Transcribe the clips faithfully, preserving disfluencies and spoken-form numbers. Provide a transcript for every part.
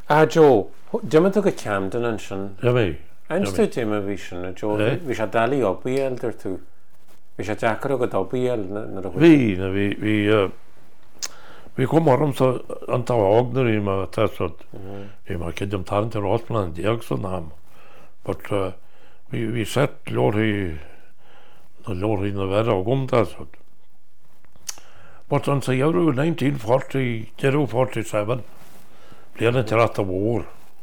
Ah, Joe, dyma dy Camden yn sy'n... Ja, mi. Einstu dim y fi sy'n, Joe, fi eisiau dalu o biel dyr tu. Vi eisiau jacar o gyda o biel na rhywbeth. Vi, na vi, vi, vi kom orom så antal agner i ma tæsot. Vi ma kedum tarn til rådplan diag så nam. But vi vi sett lår i no lår i no verra og om tæsot. But on say euro nineteen forty, forty-seven. Blir det til at år.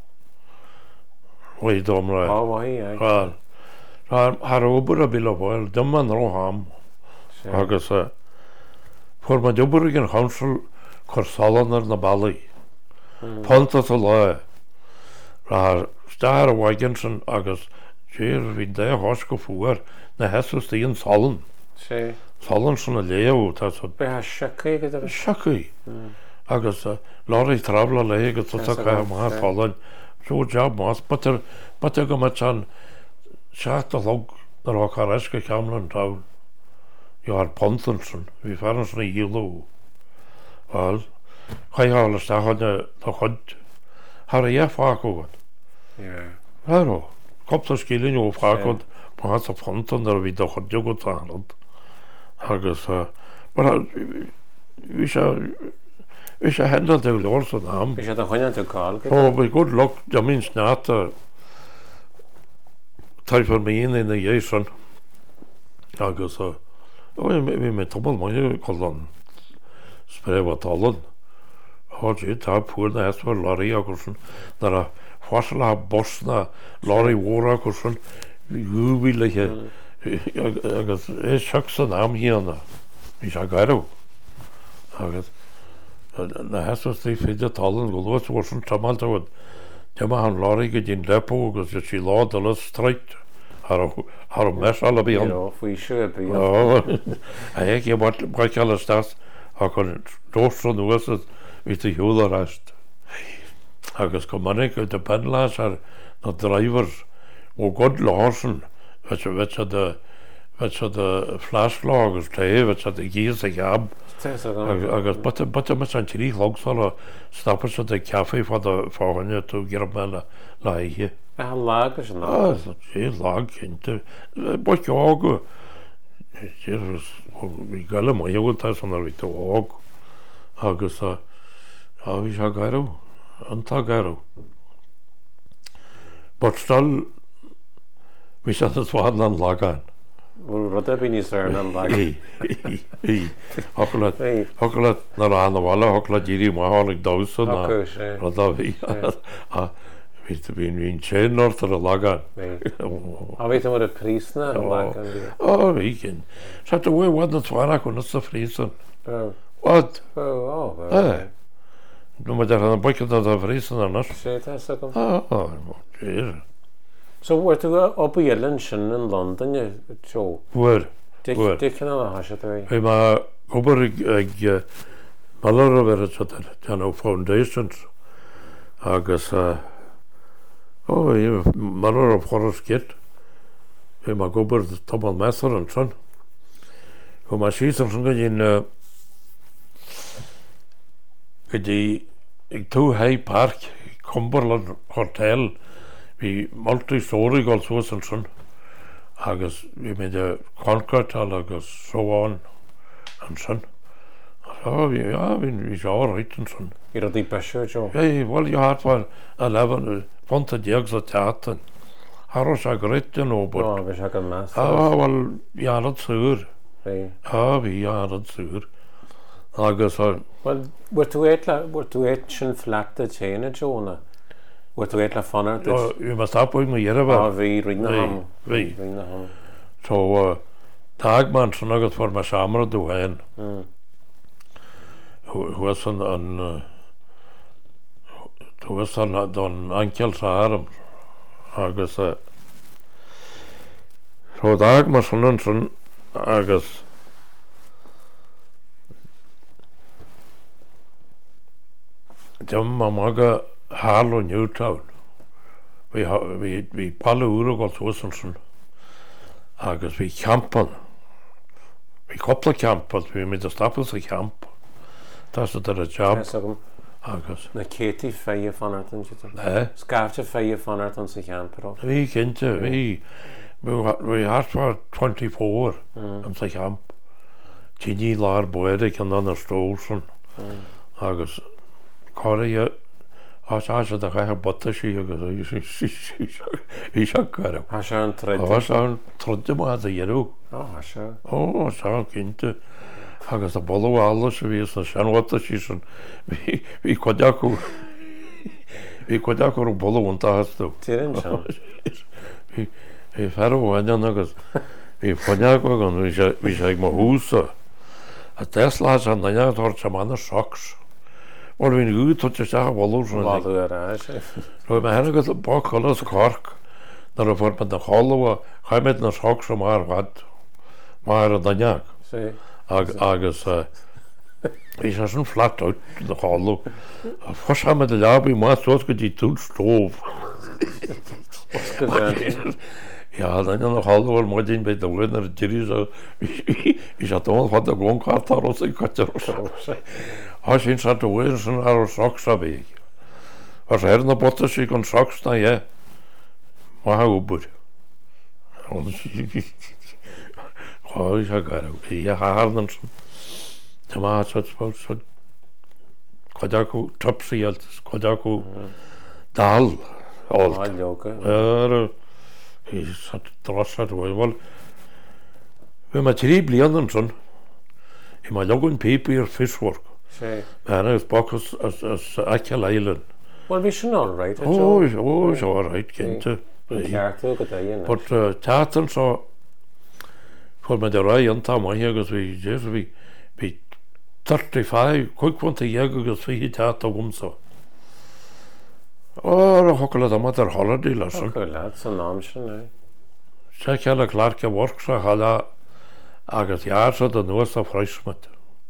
Oi domra. Ja, vad är Ja. Har har obura bila på, domman ro ham. Agus for ma joburgen council korsalannar na bali. Ponta to la. Har star wagensen agus sér við de hosko fuar na hesu stíin salen. Sí. Salen svona leo ta so. Be ha shakki gyda. Shakki. Agus lorry travla lege to ta ka ma salen. So job mas butter butter go machan chat log na rokareske kamlan tau. Jag har Pontonsen, vi färden såna gillo. Väl, jag har alla stahade ta hod. Har jag fakot. Ja. Ja då. Kopta skillen och fakot på hans Ponton där vi då hod jag gått annat. Har så bara vi ska vi ska hända det väl också namn. Vi ska ta henne till Karl. Och vi går lock jag minns snart tar för mig in i den Jason. Jag så och vi med toppal man kollan spreva talon har ju ta på det här för Larry Augustin där farsla bossna Larry Wara kursen ju vill jag jag är schaxen am här vi ska gå då jag när här så sig för det talon går då så som tamal då jag har han Larry gin lepo och så she lad alla straight har har mest alla bion. Ja, för i köp. Ja. Jag gick bort bort alla stas. Har kon då från då så vid det hela rest. Jag ska komma ner till pendlare och driver och god Larsen. Vet du vet så det vet så det flashlag och det vet så det ger sig ab. Jag but but men sen till lag så stoppa så det kaffe för det för henne att göra med läge. Jag lagar sån där. Ja, det är lag inte. Vad jag ser vi galla mig jag tar såna vid och jag så ja vi ska gå då. Antagaro. But still vi ska det svara den lagan. Vad det blir så den lagan. Hej. Haklat. Haklat när han var alla haklat i mig har jag då så då. Vad då vi. Ja. Vet du vem vi känner för att laga? Jag vet inte vad det priserna är lagan. Ja, vi kan. Så att det var det svara kunde så frisen. Vad? Ja, ja. Nu med den bucket av frisen annars. Så det så kom. Ja, det är. Så vart du uppe i lunchen i London ju så. Var? Det det kan jag ha så det. Vi var över jag mallar över så där. Tjäna foundations. Agus oh, ja, mallar av horosket. Vi var gober tomal mässar och sån. Och man ser som sån in gedi ik tog High Park Cumberland Hotel vi multi story og så sån sån agus vi med det Concord agus so on and sån ja vi ja vi vi så ritten sån är det det bästa så ja väl jag har var eleven fonta diag så teatern har oss agritten och ja vi ska kan massa ja väl ja det sur nej ja vi ja det sur agus så well vart du etla vart du et sjön flatta tjäna jona vart du etla fannar det ja vi måste ha på med göra ja va vi ringa ham vi ringa ham så tagman så något för mig samar då en mm hur är sån en då är sån den ankel så här agus så dagman sån sån agus Jamma maga Harlow Newtown. Vi har vi vi palle ur och gått så sån. Agus vi kampan. Vi koppla kampan vi med det stappelse kamp. Det så där jobb. agus Na Katie feie fanart an jit. eh Scarfte feie fanart an sa camper. hí cinnte hí bhí hartfar twenty-four an sa camp tíní lár buide an an stósan agus choir á se a chaithe bota sí agus hí se gar Ha se an tre. an trode má a dhéú Ha se. ó se cinnte agus a bolhála se bhís na seanhata sí san hí chuideachú hí chuideachú bolúnta hasú Tírin se. hí ferhhaine agus hí chuideach an bhí sé ag mar húsa a Tesla an naneartthir sem anna soks mar hín útú te se bhú san Walu ar se. Roi me henne go ba cholas Cork nar a bhór na chola chaimiid na soks sem mar bhad mar a daneach Sí. agus hí sé san flat out na choú a fos ha me de lebí má so go dtí tú stóf ja dan an chohil má dín beit a bhfuin ar dirí hí sé tó fad a glóncartar os í caite há sin sa bhfuin san ar soks a bhí ar sé na bota sí gon soks na é má ha úbur cháil se gar í a hánan Tá má chuideachú topsaíaltas chuideachú dal áil Joke. ar drosad bhil bhí mar trí blianan san i má legann paper ar fishwork Sí. ana is bachas aice leilen Well, vi sin all right. ó ó se áráid cinnte Ceartú go daon. but teatan sá fu me de ra an tá mai agus bhí dé bhí bhí thirty-five chuigpunta dhéag agus fihí teat a bhumsa á a hocail a mat ar holiday lei san Go leat san nám sin é. sé ceanna clarce work sa chala agus jaarsa a nuas a freismat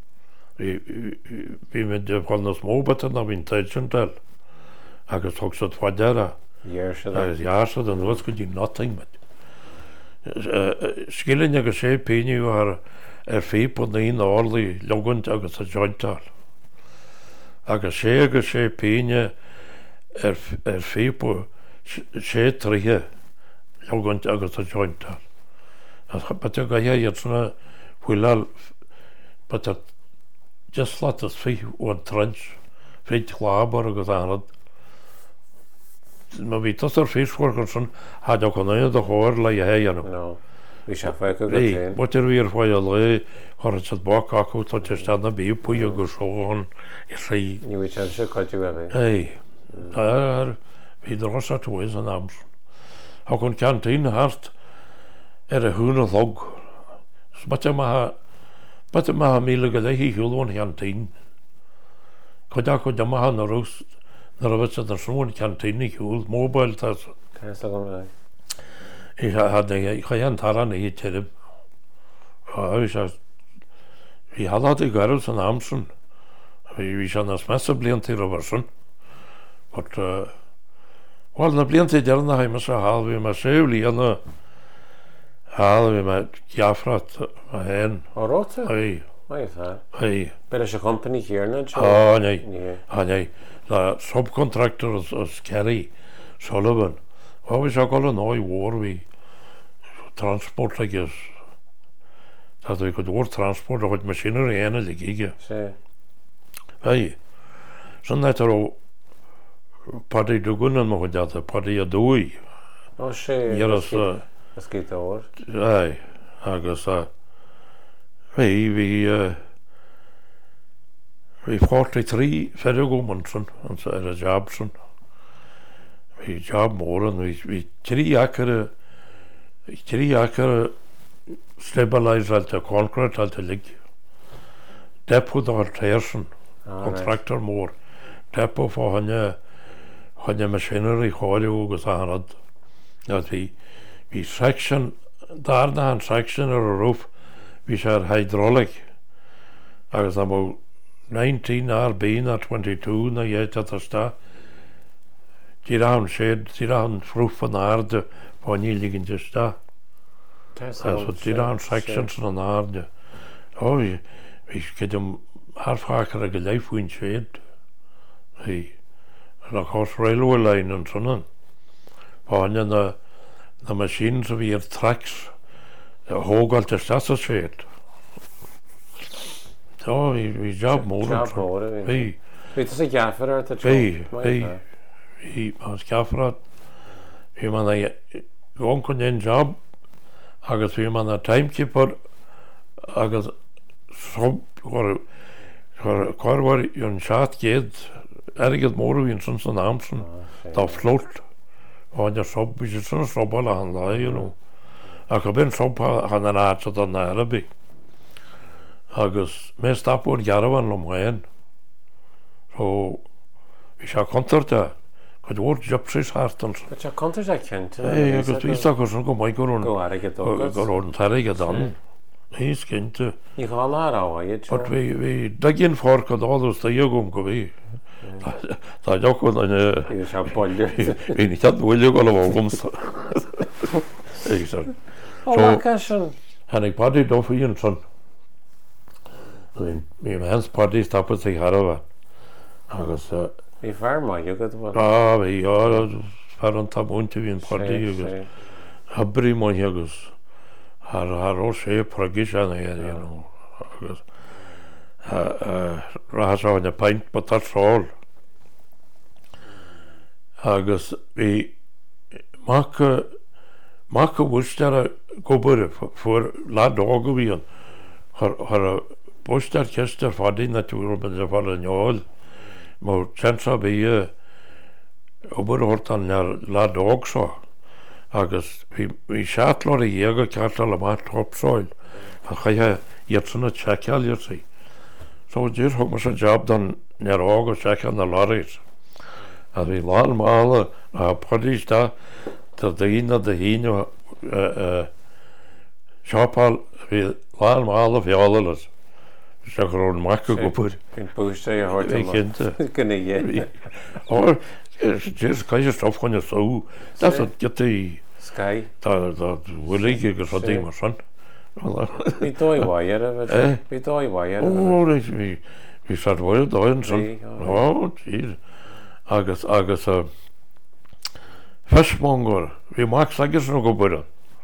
hí me de chuil na smóbatan a bhín teidir agus thug sa fáidera Dhéir se. agus jaarsa a nuas go dtí nothing mit skillin agus sé peiniú ar ar fépa na on álaí legant agus a jointal agus sé agus sé peine ar ar fépa sé tríthe legant agus a jointal bat go héiad sanna bhuiil bat just let us fi ó trench fé chlábar agus anad ma bhí tas ar féisfuir san há go chunéad a háir le héanam No. Vi se fe go Ré, go wat er weer van je le, har het bak akku tot je staat naar bij poeie geschoren. Je zei, Ní vi se coitú a bheith. hey, daar wie er was dat wees aan Ams. Hij kon kantine hart er een hoene log. Wat je maar, wat je maar mile gelegen gewoon kantine. Kodak kodak maar naar rust. Naar wat ze er zo'n kantine gehoord, mobile tas. Can go bheith. Ik had ik ga aan taran hier term. Ja, ik zei, wie had dat ik ergens aan Amsen. Wie wie zijn als mensen blind hier oversen. Wat, wel na blind hier daarna hij maar zo haal we maar zeuli en haal we met Jafrat heen. Ó ráta? Hey, Mai tá. hey. Be se company hier na Jo. Ah nee, Nee. ah nee. De subcontractor als als Kerry Sullivan. Wat we zo al een mooi woord wie transport like is. Dat ik het woord transport of het machinerie en het gige. sé. Hey, zo net er al party dogunnen nog dat party a doei. Ó sé. Hier als As gé óir. hey, agus uh, hey we uh, we forty-three Fergumanson en zo er Jobson. We job more en we we drie akkere drie akkere stabilizer al te concrete al te lig. Depot daar teersen. Contractor more. Depot voor hanne hanne machinery hoorde ook gezegd. Dat we we section daarna een section er een roof we zijn hydraulic. Agus about nineteen jaar bijna twenty-two na je dat er staat. Die raam shed, die raam vroeg van aarde van niet liggen te staan. Dat is die raam sections van aarde. Oh, je, je kunt hem half vaker gelijk voor een shed. Hí across railway line and son. Páin na na machines of your tracks. The hógal til Stassasfeit. So we we job more. Job more. Hí. Weet is 'n gaffer ar te. Hí, hí. Hí as gaffer. Hí man a gon kon ein job. Agus hí man a timekeeper. Agus so war war kvar var ein chat ged. Erget more vi sån sån namn. Da flott. Og jeg så på sånn sobbala han da, you know. Jeg kan begynne så på han er at sånn nære by. Agus mest av på Jaravan om igjen. Så vi skal kontorte. Kan du jobb sig hartan. Det jag kontor jag kent. Nej, jag vet inte hur som kommer gå runt. Gå är det då. Går runt här är det. Hej skinte. Ni har alla av ju. But vi vi dagen för kad alls det jag kom vi. Da jag kom en det är bolle. Vi inte hade väl jag alla kom så. Exakt. Så kanske han är party då för en sån. Men min hans party stoppade sig här över. Agus vi farma ju gott var. Ja, vi ja för en tab inte vi en party ju. Habri man jagus. Har har också progisan här ju know. Agus uh rahas on a pint but that's all. Agus vi mak mak wustar gobur för la dag vi har har postar kester för din natur men det var en jol. Men chansa vi obur hortan när la dag så. Agus vi vi chatlar i jag kallar mat topsoil. Han kan ju såna checkal ju sig. Så det har man så jobb dan när jag och checka na lorries. Att vi var mal a polista där det inne det hinno eh shopal vi var mal av allas. Så grön macke gå på. En booster jag har inte. Kan ni ge. Och just kan ju stopp från så. Det så det Sky. Där där vill jag ju så det måste. Vi då var ju det. Vi då var ju det. Åh, det vi vi satt väl då en sån. Ja, det Agus agus uh, fishmonger. Vi mag säga så något på det.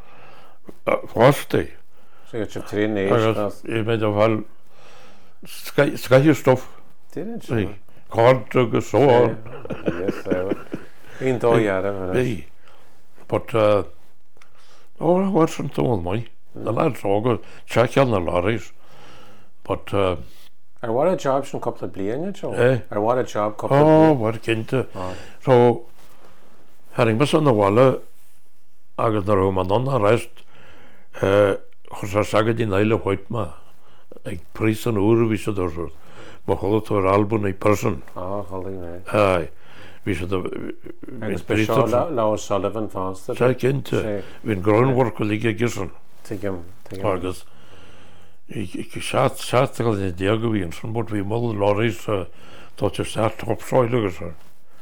Fast det. Så jag köpte tre näs. I med av all ska ska ju stoff. Det är inte. Kort och så. Yes, så. Inte att göra det. Nej. But uh oh, det var sånt då mig. Det lät så checka na lorries. But uh I want a job some couple of blian you Eh? I want a job couple Oh, of what kinte. So having been on the wall agus na ro man on rest eh hosa sagði di naila hoitma. Eg prison ur vi så då. Mo holo to album i person. Ah, holy man. Ai. Vi så då vi special Law Sullivan fast. Så kinte. Vi groundwork ligger gissen. Tigem, tigem. Agus Ik ik zat zat er al in de geweest van wat we model lorries tot je staat op soilige zo.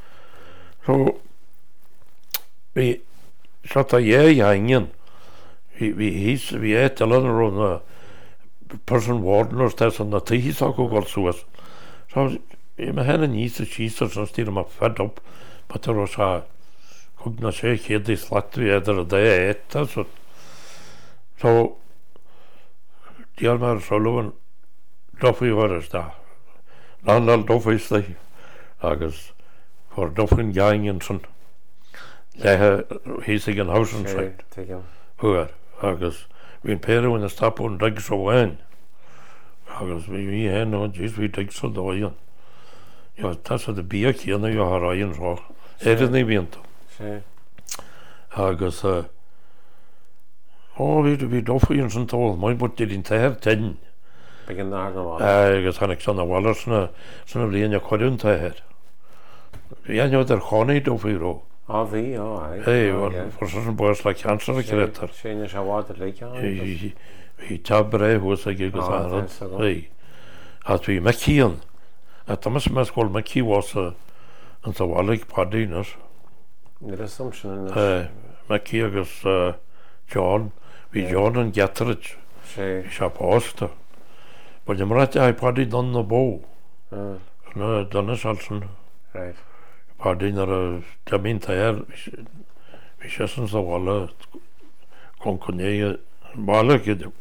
Zo we zat er je jangen. We we his we het al een person warden of dat van dat hij zou ook al zo was. Zo je me hen niet zo cheese zo stier maar vet op. Maar er was haar ook naar zich hier die slat weer er dat het zo. Zo Dialmar Sullivan Duffy var det da. Landal Duffy steg. Agus for Duffin gängen sån. Det har hisigen hausen sagt. Hör. Agus min pere when the stop on dig så wen. Agus vi vi hen och just vi dig så då igen. Ja, tas det bier kerne jag har igen så. Är det ni vint? Sí. Agus Oh, vi vi då får ju sån tål, man borde inte här ten. Begin där då. Eh, jag kan inte såna wallersna, såna blir jag kvar runt här. Jag gör där kan inte då för då. Ja, vi ja. Hej, var för sån bara slags cancer kreator. Sen jag var det lika. Vi tar brev hos jag gick så här. Hej. Att vi med kion. Att de som skulle med kio var så en så wallig padinus. Det är som sån. Eh, med kios John vi John and Gatridge. Sí. Shop hosta. But the marat I party done the bow. Mm. No, done is also. Right. Par dyn ar y jamin tair, fi siasyn sa wala, konkonei, wala gyda.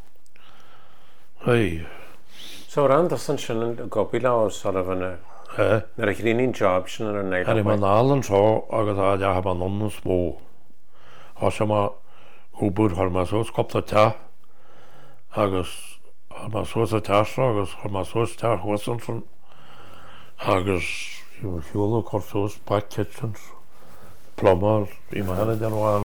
Hei. So ran das yn sy'n yn gobila o sort of yn y... Eh? Na'r eich un job sy'n yn y neud. Er i man allen så, agad a ja ha man nonnen små. Har som a ubud har man så skapta ta. Agus har man så sa ta så, agus har man så ta hosan som agus jo fjolo kort så pakketsens plommer i man den var